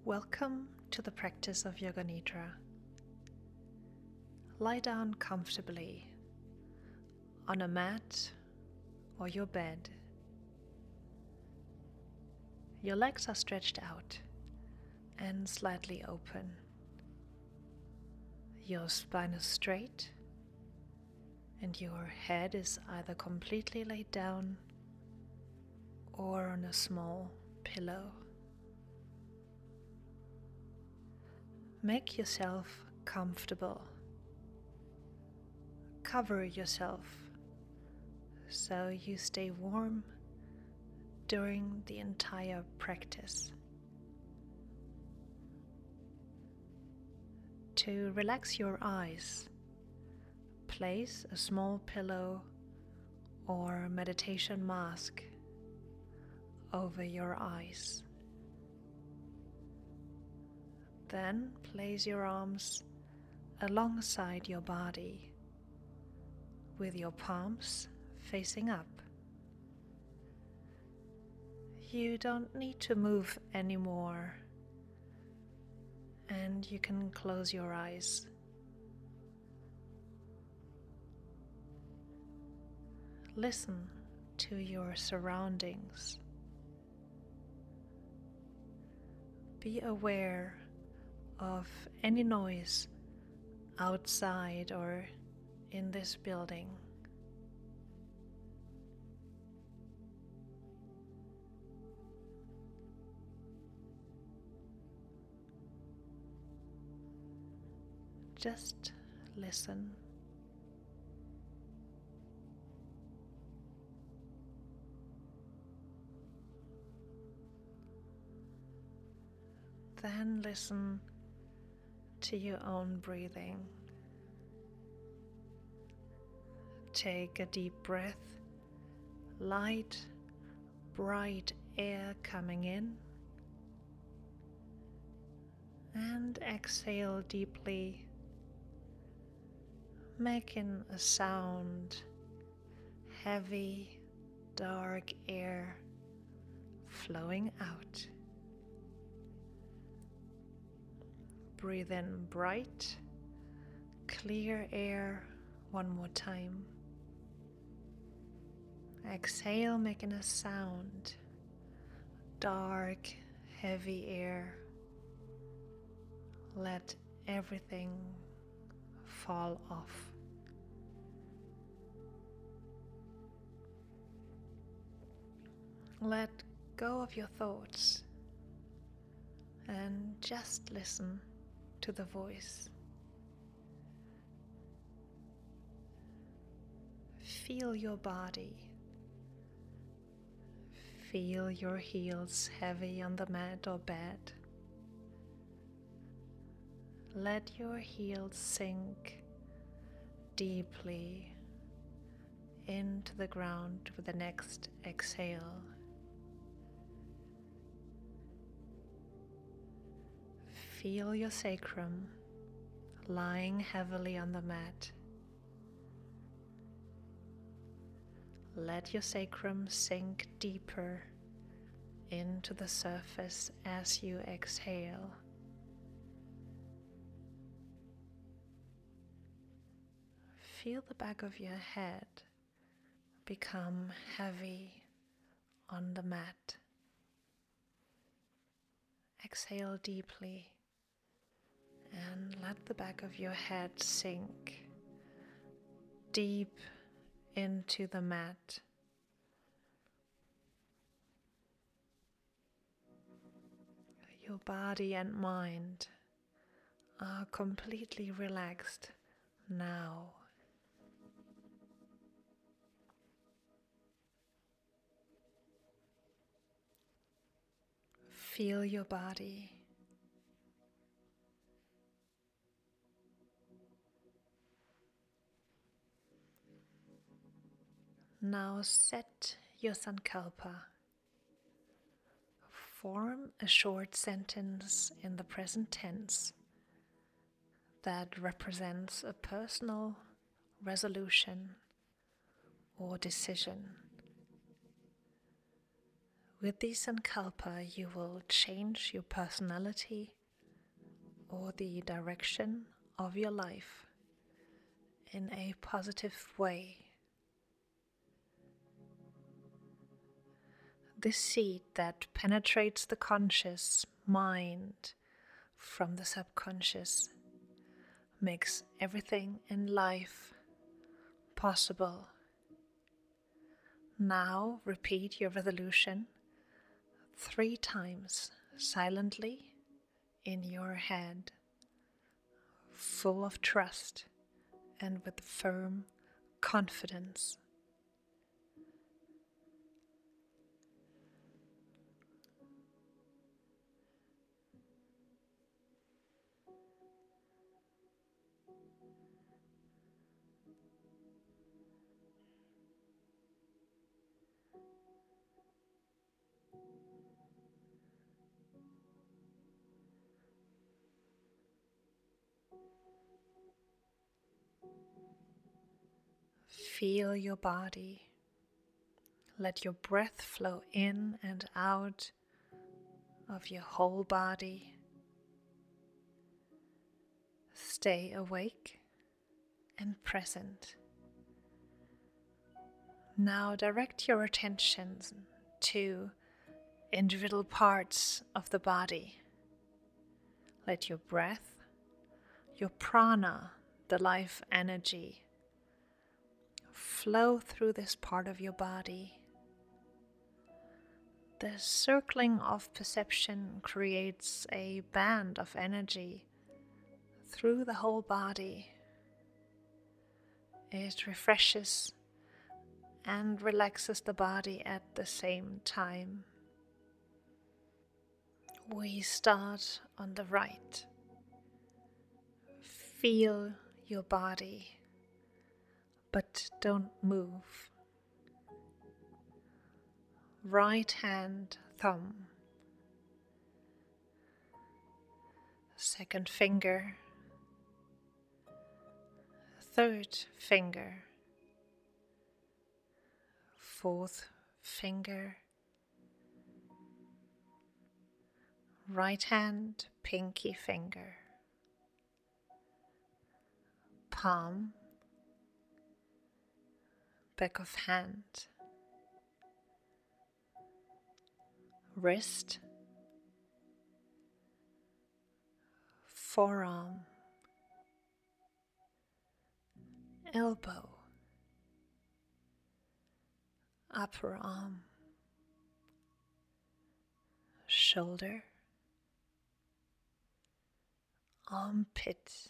Welcome to the practice of Yoga Nidra. Lie down comfortably on a mat or your bed. Your legs are stretched out and slightly open. Your spine is straight and your head is either completely laid down or on a small pillow. Make yourself comfortable. Cover yourself so you stay warm during the entire practice. To relax your eyes, place a small pillow or meditation mask over your eyes. Then place your arms alongside your body with your palms facing up. You don't need to move anymore, and you can close your eyes. Listen to your surroundings. Be aware of any noise outside or in this building. Just listen. Then listen to your own breathing. Take a deep breath, light, bright air coming in, and exhale deeply, making a sound, heavy, dark air flowing out. Breathe in bright, clear air one more time. Exhale, making a sound, dark, heavy air. Let everything fall off. Let go of your thoughts and just listen to the voice. Feel your body. Feel your heels heavy on the mat or bed. Let your heels sink deeply into the ground with the next exhale. Feel your sacrum lying heavily on the mat. Let your sacrum sink deeper into the surface as you exhale. Feel the back of your head become heavy on the mat. Exhale deeply and let the back of your head sink deep into the mat. Your body and mind are completely relaxed now. Feel your body. Now set your sankalpa. Form a short sentence in the present tense that represents a personal resolution or decision With the Sankalpa, you will change your personality or the direction of your life in a positive way. This seed that penetrates the conscious mind from the subconscious makes everything in life possible. Now repeat your resolution 3 times silently in your head, full of trust and with firm confidence. Feel your body. Let your breath flow in and out of your whole body. Stay awake and present. Now direct your attention to individual parts of the body. Let your breath, your prana, the life energy, flow through this part of your body. The circling of perception creates a band of energy through the whole body. It refreshes and relaxes the body at the same time. We start on the right. Feel your body, but don't move. Right hand thumb, second finger, third finger, fourth finger, right hand pinky finger, palm, back of hand, wrist, forearm, elbow, upper arm, shoulder, armpit,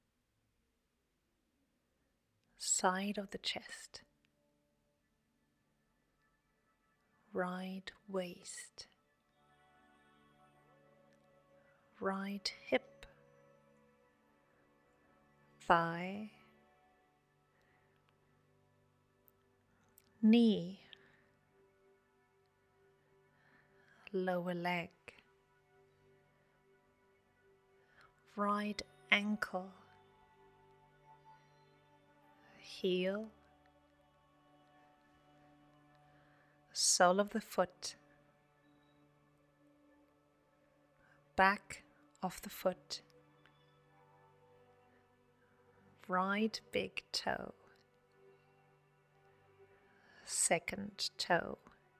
side of the chest, right waist, right hip, thigh, knee, lower leg, right ankle, heel, sole of the foot, back of the foot, right big toe, second toe,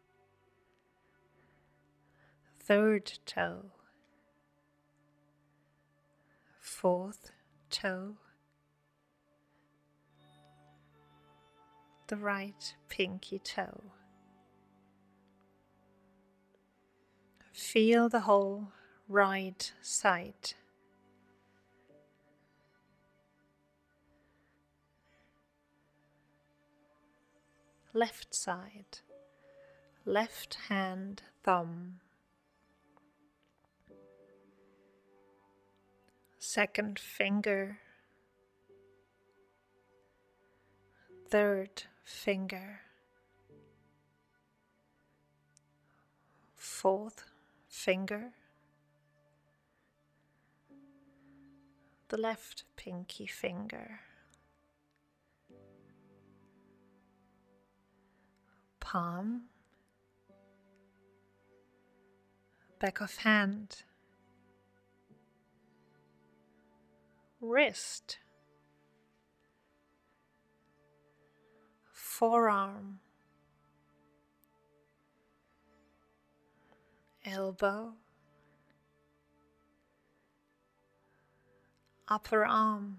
third toe, fourth toe, the right pinky toe. Feel the whole right side. Left side, left hand thumb, second finger, third finger, fourth finger, the left pinky finger, palm, back of hand, wrist, forearm, elbow, upper arm,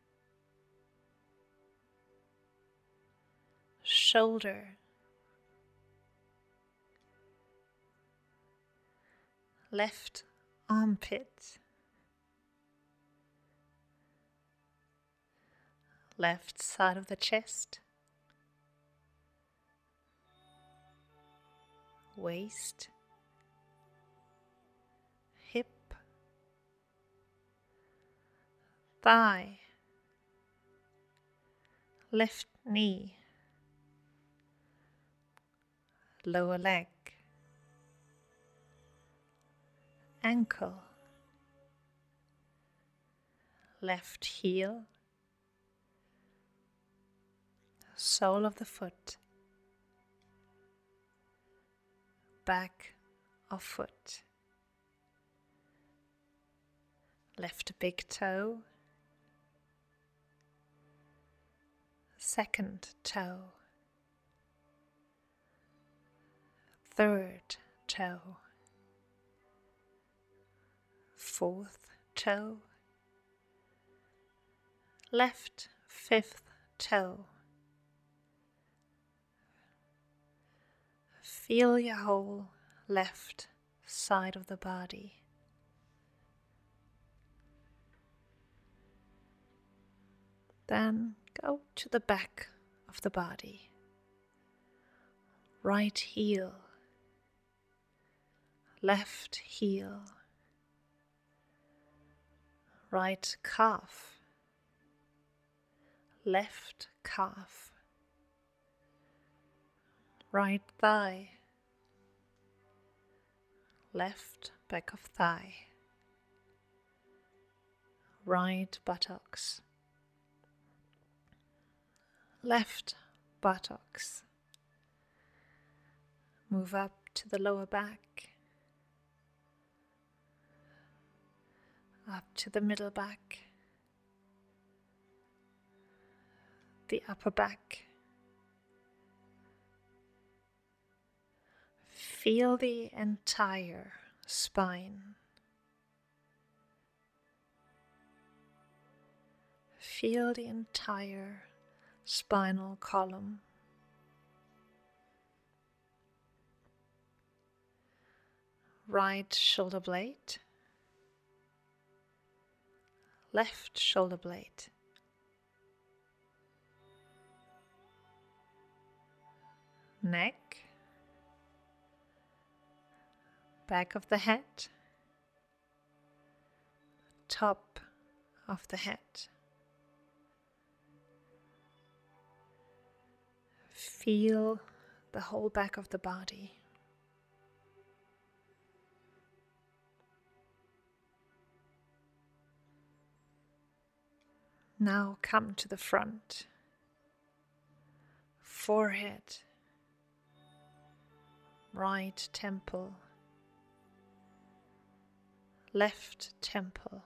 shoulder, left armpit, left side of the chest, waist, hip, thigh, left knee, lower leg, ankle, left heel, sole of the foot, back of foot, left big toe, second toe, third toe, fourth toe, left fifth toe. Feel your whole left side of the body. Then go to the back of the body. Right heel, left heel, right calf, left calf, right thigh, left back of thigh, right buttocks, left buttocks. Move up to the lower back, up to the middle back, the upper back. Feel the entire spine. Feel the entire spinal column. Right shoulder blade, left shoulder blade, neck, back of the head, top of the head. Feel the whole back of the body. Now come to the front. Forehead, right temple, left temple,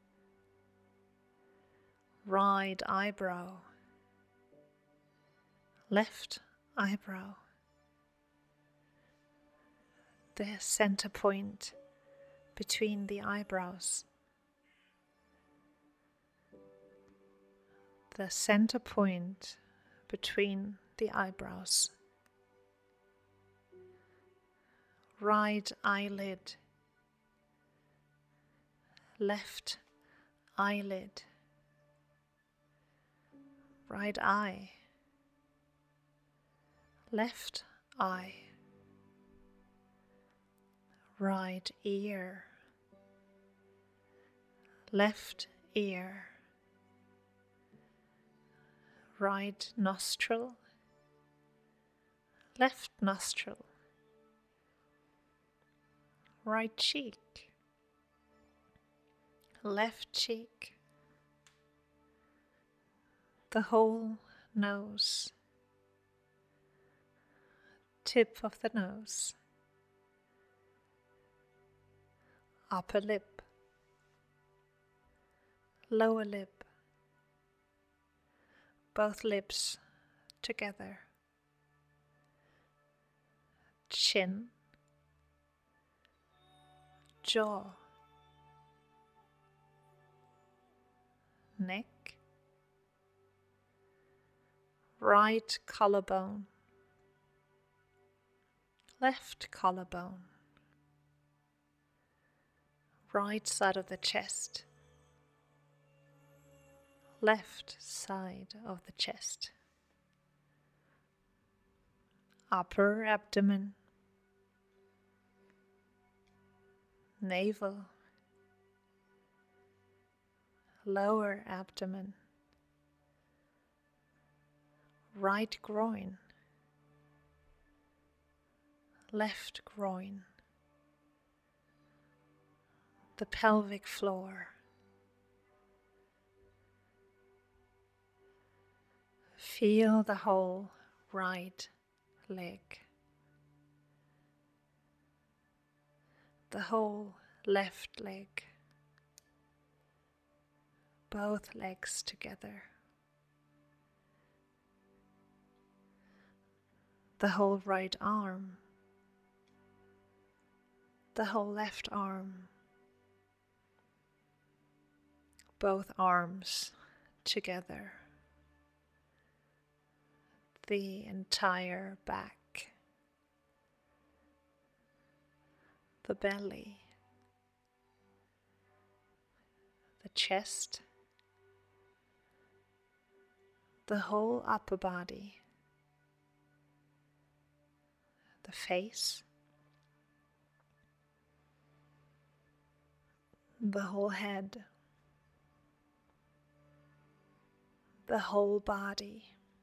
right eyebrow, left eyebrow, the center point between the eyebrows, the center point between the eyebrows, right eyelid, left eyelid, right eye, left eye, right ear, left ear, right nostril, left nostril, right cheek, left cheek, the whole nose, tip of the nose, upper lip, lower lip, both lips together, chin, jaw, neck, right collarbone, left collarbone, right side of the chest, left side of the chest, upper abdomen, navel, lower abdomen, right groin, left groin, the pelvic floor. Feel the whole right leg, the whole left leg, both legs together, the whole right arm, the whole left arm, both arms together, the entire back, the belly, the chest, the whole upper body, the face, the whole head, the whole body,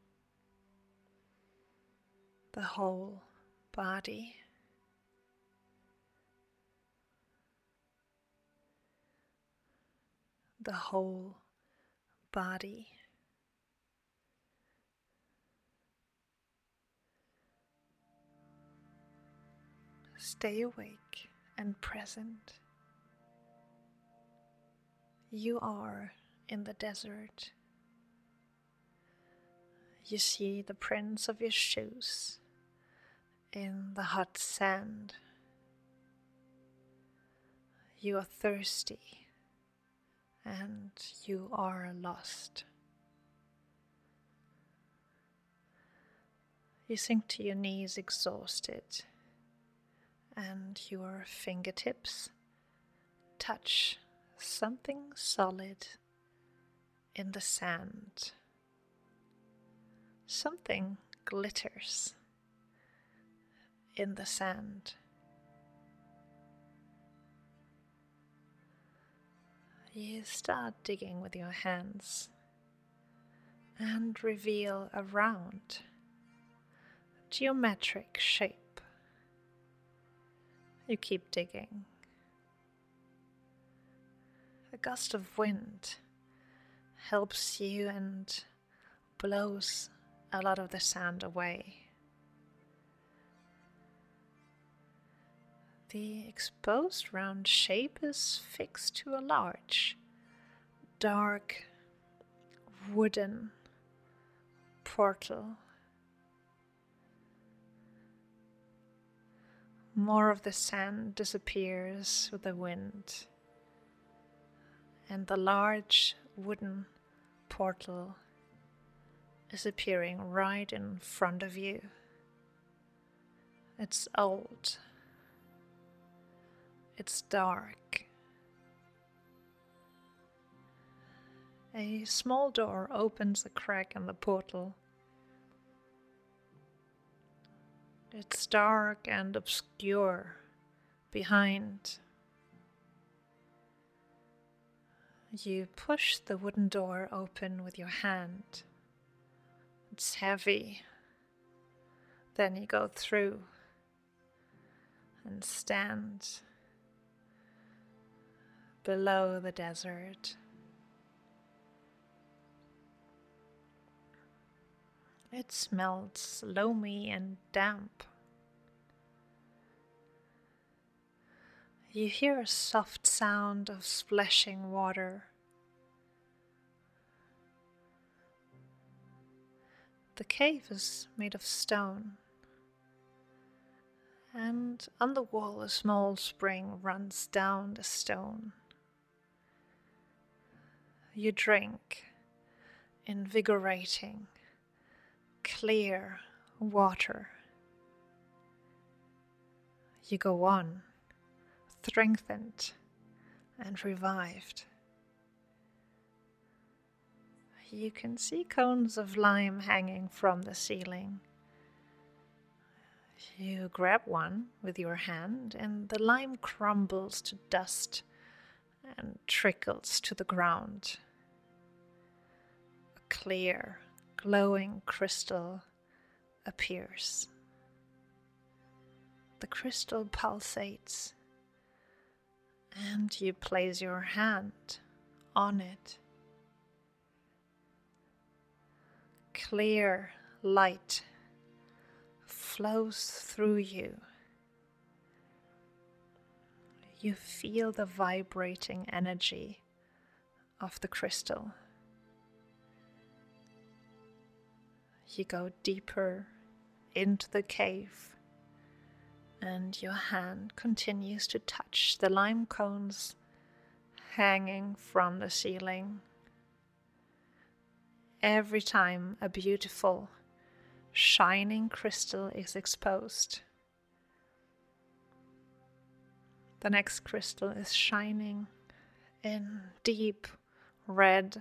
the whole body, the whole body. Stay awake and present. You are in the desert. You see the prints of your shoes in the hot sand. You are thirsty and you are lost. You sink to your knees exhausted, and your fingertips touch something solid in the sand. Something glitters in the sand. You start digging with your hands and reveal a round, geometric shape. You keep digging. A gust of wind helps you and blows a lot of the sand away. The exposed round shape is fixed to a large, dark, wooden portal. More of the sand disappears with the wind, and the large wooden portal is appearing right in front of you. It's old. It's dark. A small door opens a crack in the portal. It's dark and obscure behind. You push the wooden door open with your hand. It's heavy. Then you go through and stand below the desert. It smells loamy and damp. You hear a soft sound of splashing water. The cave is made of stone, and on the wall a small spring runs down the stone. You drink invigorating, clear water. You go on, strengthened and revived. You can see cones of lime hanging from the ceiling. You grab one with your hand, and the lime crumbles to dust and trickles to the ground. A clear, glowing crystal appears. The crystal pulsates, and you place your hand on it. Clear light flows through you. You feel the vibrating energy of the crystal. You go deeper into the cave, and your hand continues to touch the lime cones hanging from the ceiling. Every time a beautiful, shining crystal is exposed, the next crystal is shining in deep red.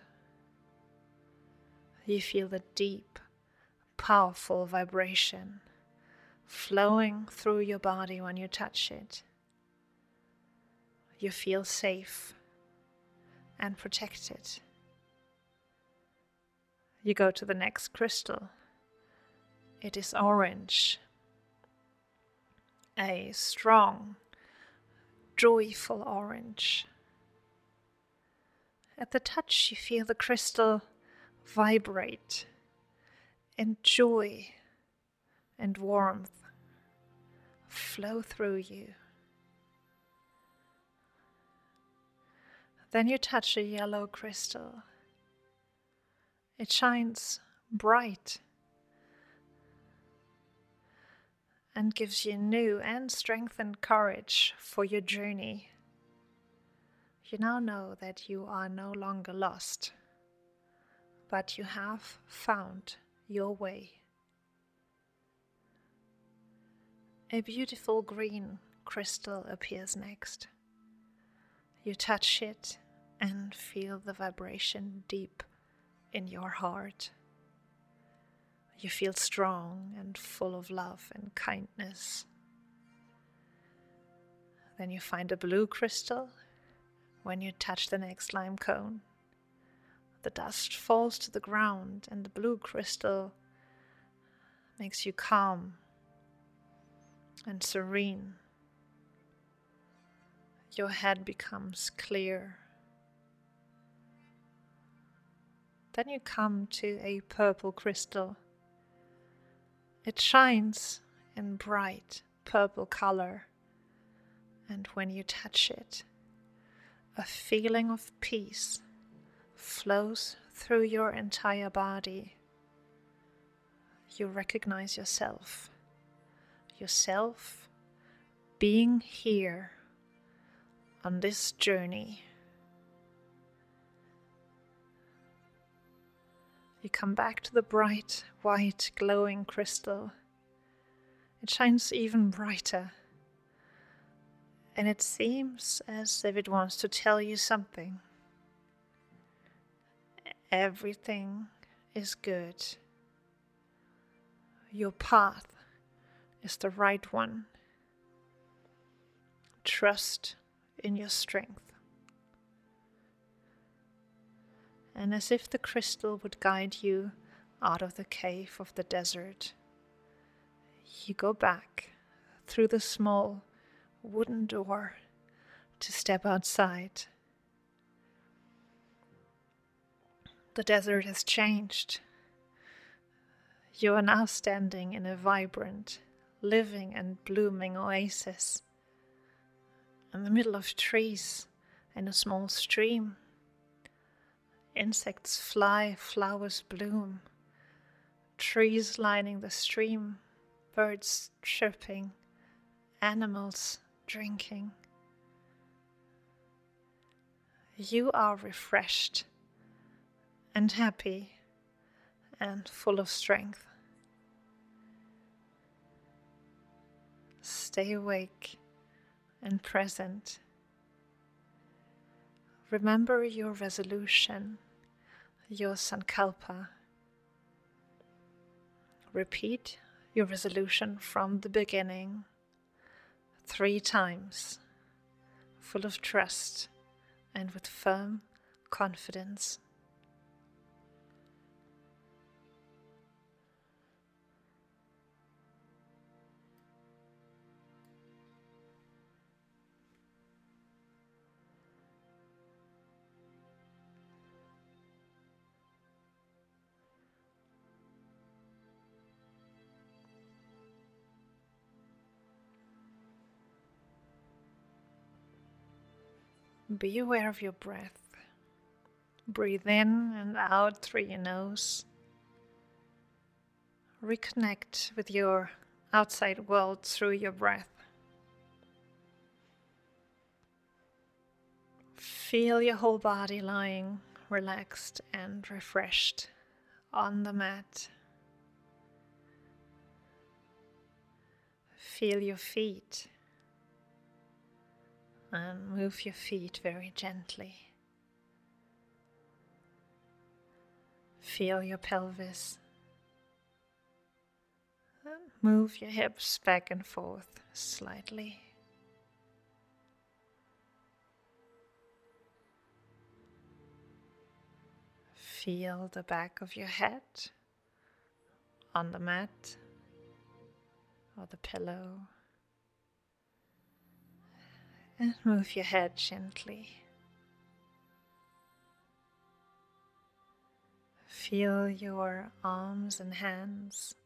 You feel the deep, powerful vibration flowing through your body when you touch it. You feel safe and protected. You go to the next crystal. It is orange. A strong, joyful orange. At the touch, you feel the crystal vibrate in joy and warmth flow through you. Then you touch a yellow crystal. It shines bright and gives you new and strengthened courage for your journey. You now know that you are no longer lost, but you have found your way. A beautiful green crystal appears next. You touch it and feel the vibration deep in your heart. You feel strong and full of love and kindness. Then you find a blue crystal. When you touch the next lime cone, the dust falls to the ground, and the blue crystal makes you calm and serene. Your head becomes clear. Then you come to a purple crystal. It shines in bright purple color, and when you touch it, a feeling of peace flows through your entire body. You recognize yourself being here on this journey. You come back to the bright, white, glowing crystal. It shines even brighter, and it seems as if it wants to tell you something. Everything is good. Your path is the right one. Trust in your strength. And as if the crystal would guide you out of the cave of the desert, you go back through the small wooden door to step outside. The desert has changed. You are now standing in a vibrant, living and blooming oasis. in the middle of trees in a small stream. Insects fly, flowers bloom, trees lining the stream, birds chirping, animals drinking. You are refreshed and happy and full of strength. Stay awake and present. Remember your resolution, your sankalpa. Repeat your resolution from the beginning 3 times, full of trust and with firm confidence. Be aware of your breath. Breathe in and out through your nose. Reconnect with your outside world through your breath. Feel your whole body lying relaxed and refreshed on the mat. Feel your feet and move your feet very gently. Feel your pelvis and move your hips back and forth slightly. Feel the back of your head on the mat or the pillow. And move your head gently. Feel your arms and hands.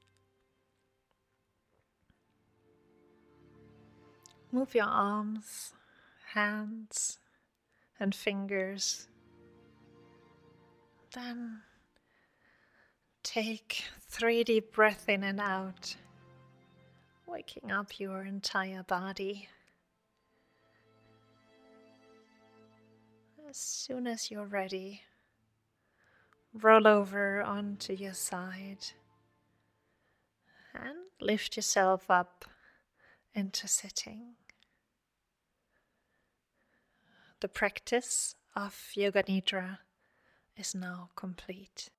Move your arms, hands, and fingers. Then take 3 deep breaths in and out, waking up your entire body. As soon as you're ready, roll over onto your side and lift yourself up into sitting. The practice of Yoga Nidra is now complete.